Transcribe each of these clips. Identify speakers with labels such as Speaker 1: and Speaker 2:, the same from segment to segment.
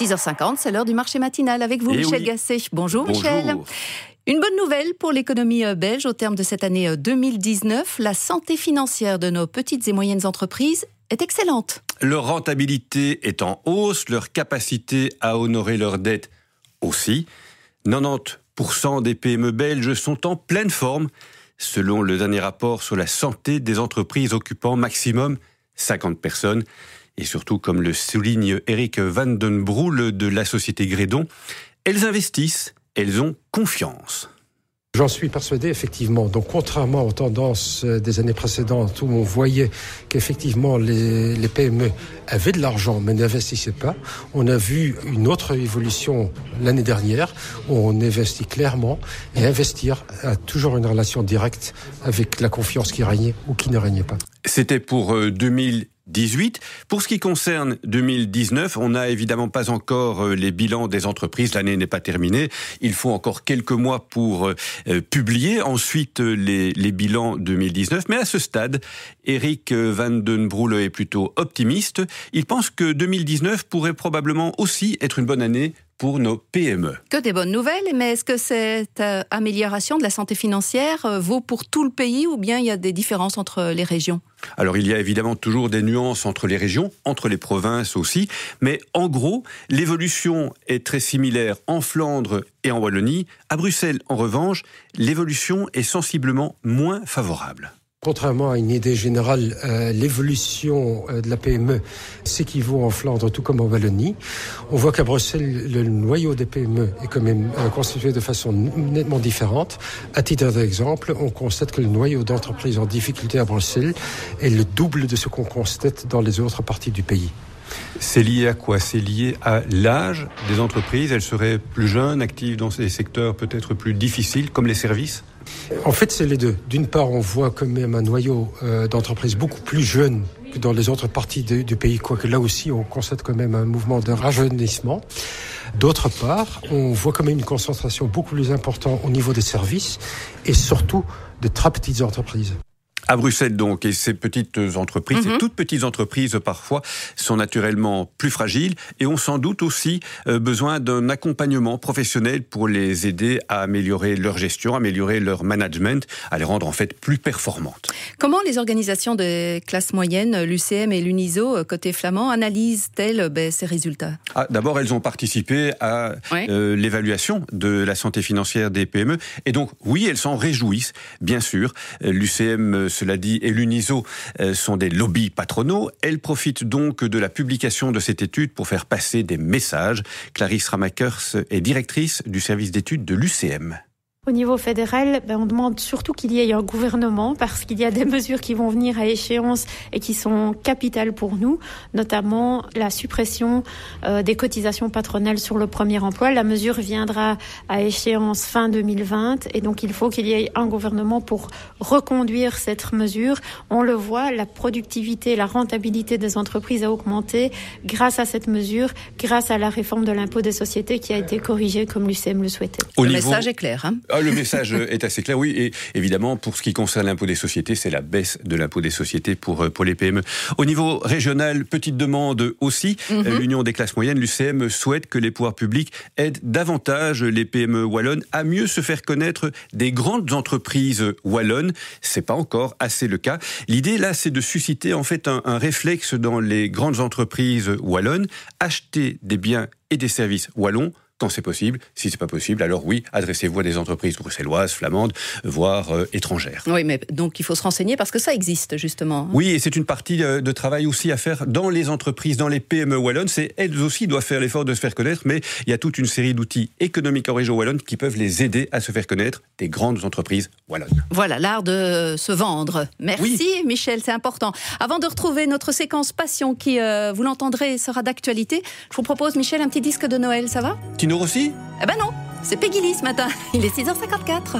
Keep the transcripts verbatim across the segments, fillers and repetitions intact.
Speaker 1: six heures cinquante, c'est l'heure du marché matinal avec vous,
Speaker 2: Et
Speaker 1: Michel
Speaker 2: oui.
Speaker 1: Gasset. Bonjour,
Speaker 2: Bonjour.
Speaker 1: Michel. Une bonne nouvelle pour l'économie belge au terme de cette année deux mille dix-neuf. La santé financière de nos petites et moyennes entreprises est excellente.
Speaker 2: Leur rentabilité est en hausse, leur capacité à honorer leurs dettes aussi. quatre-vingt-dix pour cent des P M E belges sont en pleine forme, selon le dernier rapport sur la santé des entreprises occupant maximum cinquante personnes. Et surtout, comme le souligne Eric Van den Broel de la société Grédon, elles investissent, elles ont confiance.
Speaker 3: J'en suis persuadé, effectivement. Donc, contrairement aux tendances des années précédentes où on voyait qu'effectivement les, les P M E avaient de l'argent mais n'investissaient pas, on a vu une autre évolution l'année dernière où on investit clairement, et investir a toujours une relation directe avec la confiance qui régnait ou qui ne régnait pas.
Speaker 2: C'était pour deux mille dix-huit. Pour ce qui concerne deux mille dix-neuf, on n'a évidemment pas encore les bilans des entreprises. L'année n'est pas terminée. Il faut encore quelques mois pour euh, publier ensuite les, les bilans deux mille dix-neuf. Mais à ce stade, Eric Van den Broel est plutôt optimiste. Il pense que deux mille dix-neuf pourrait probablement aussi être une bonne année pour nos P M E.
Speaker 1: Que des bonnes nouvelles, mais est-ce que cette euh, amélioration de la santé financière euh, vaut pour tout le pays ou bien il y a des différences entre les régions ?
Speaker 2: Alors il y a évidemment toujours des nuances entre les régions, entre les provinces aussi, mais en gros, l'évolution est très similaire en Flandre et en Wallonie. À Bruxelles, en revanche, l'évolution est sensiblement moins favorable.
Speaker 3: Contrairement à une idée générale, euh, l'évolution euh, de la P M E s'équivaut en Flandre tout comme en Wallonie. On voit qu'à Bruxelles, le noyau des P M E est quand même euh, constitué de façon nettement différente. À titre d'exemple, on constate que le noyau d'entreprises en difficulté à Bruxelles est le double de ce qu'on constate dans les autres parties du pays.
Speaker 2: C'est lié à quoi ? C'est lié à l'âge des entreprises. Elles seraient plus jeunes, actives dans des secteurs peut-être plus difficiles, comme les services ?
Speaker 3: En fait, c'est les deux. D'une part, on voit quand même un noyau euh, d'entreprises beaucoup plus jeune que dans les autres parties de, du pays, quoique là aussi, on constate quand même un mouvement de rajeunissement. D'autre part, on voit quand même une concentration beaucoup plus importante au niveau des services et surtout de très petites entreprises.
Speaker 2: À Bruxelles donc, et ces petites entreprises,
Speaker 1: Mm-hmm.
Speaker 2: ces toutes petites entreprises parfois sont naturellement plus fragiles et ont sans doute aussi euh, besoin d'un accompagnement professionnel pour les aider à améliorer leur gestion, améliorer leur management, à les rendre en fait plus performantes.
Speaker 1: Comment les organisations des classes moyennes, l'U C M et l'Uniso, côté flamand, analysent-elles ben, ces résultats ?
Speaker 2: Ah, d'abord, elles ont participé à
Speaker 1: Ouais.
Speaker 2: euh, l'évaluation de la santé financière des P M E et donc oui, elles s'en réjouissent, bien sûr. L'U C M, cela dit, et l'Uniso euh, sont des lobbies patronaux. Elles profitent donc de la publication de cette étude pour faire passer des messages. Clarisse Ramakers est directrice du service d'études de l'U C M.
Speaker 4: Au niveau fédéral, ben on demande surtout qu'il y ait un gouvernement parce qu'il y a des mesures qui vont venir à échéance et qui sont capitales pour nous, notamment la suppression euh, des cotisations patronales sur le premier emploi. La mesure viendra à échéance fin deux mille vingt et donc il faut qu'il y ait un gouvernement pour reconduire cette mesure. On le voit, la productivité, la rentabilité des entreprises a augmenté grâce à cette mesure, grâce à la réforme de l'impôt des sociétés qui a été corrigée comme l'U C M le souhaitait.
Speaker 2: Au
Speaker 1: Le
Speaker 2: niveau...
Speaker 1: message est clair, hein ?
Speaker 2: Ah, le message est assez clair, oui. Et évidemment, pour ce qui concerne l'impôt des sociétés, c'est la baisse de l'impôt des sociétés pour, pour les P M E. Au niveau régional, petite demande aussi. Mm-hmm. L'Union des classes moyennes, l'U C M, souhaite que les pouvoirs publics aident davantage les P M E wallonnes à mieux se faire connaître des grandes entreprises wallonnes. C'est pas encore assez le cas. L'idée, là, c'est de susciter, en fait, un, un réflexe dans les grandes entreprises wallonnes. Acheter des biens et des services wallons quand c'est possible. Si c'est pas possible, alors oui, adressez-vous à des entreprises bruxelloises, flamandes, voire euh, étrangères.
Speaker 1: Oui, mais donc il faut se renseigner parce que ça existe justement.
Speaker 2: Oui, et c'est une partie de travail aussi à faire dans les entreprises, dans les P M E wallonnes. C'est elles aussi doivent faire l'effort de se faire connaître, mais il y a toute une série d'outils économiques en région wallonne qui peuvent les aider à se faire connaître des grandes entreprises wallonnes.
Speaker 1: Voilà, l'art de se vendre. Merci
Speaker 2: oui.
Speaker 1: Michel, c'est important. Avant de retrouver notre séquence Passion qui, euh, vous l'entendrez, sera d'actualité, je vous propose, Michel, un petit disque de Noël, ça va ?
Speaker 2: Tino Rossi ?
Speaker 1: Eh ben non, c'est Peggy Lee ce matin. Il est six heures cinquante-quatre.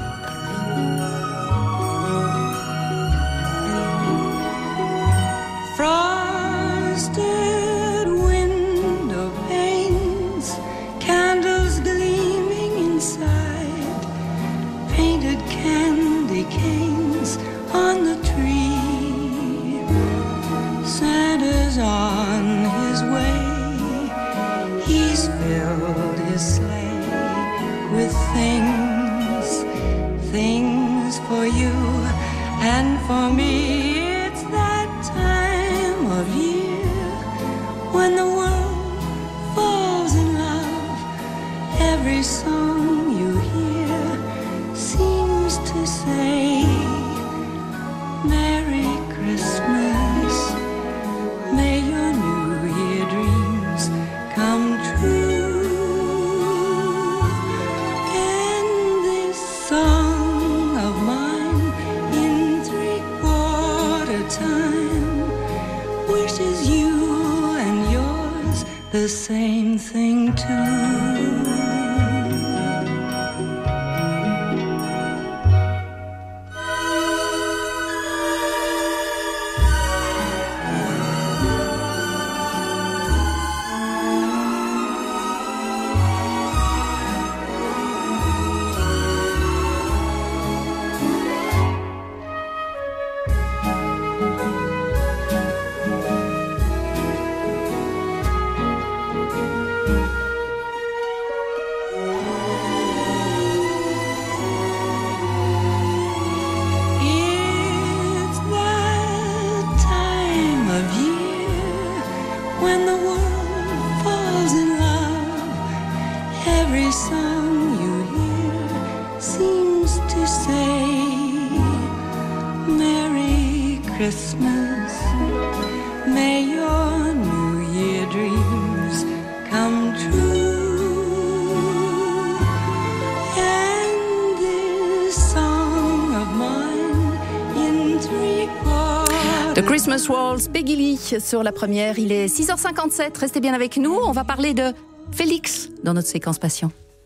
Speaker 5: Frosted window panes, candles gleaming inside, painted candy canes on the tree. Santa's on his way. He a sleigh with things, things for you and for me. It's that time of year when the world falls in love. Every song you hear seems to say Merry Christmas. May your New Year dreams come true. And this song of mine in three-quarter time wishes you and yours the same thing too. When the world falls in love, every song you hear seems to say Merry Christmas. May your New Year dreams come true. And this song of mine in three quarters.
Speaker 1: The Christmas Waltz, Peggy Lee sur la première. Il est six heures cinquante-sept. Restez bien avec nous. On va parler de Félix dans notre séquence Passion.